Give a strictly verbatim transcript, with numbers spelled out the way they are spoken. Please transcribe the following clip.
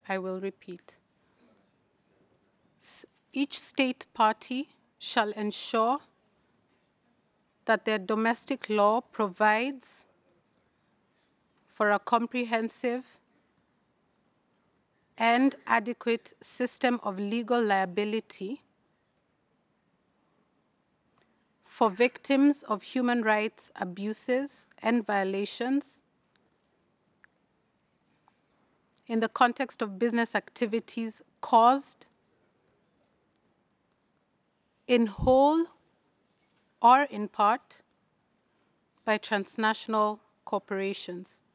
I will repeat. S- Each state party shall ensure that their domestic law provides for a comprehensive and adequate system of legal liability for victims of human rights abuses and violations in the context of business activities caused in whole or in part by transnational corporations.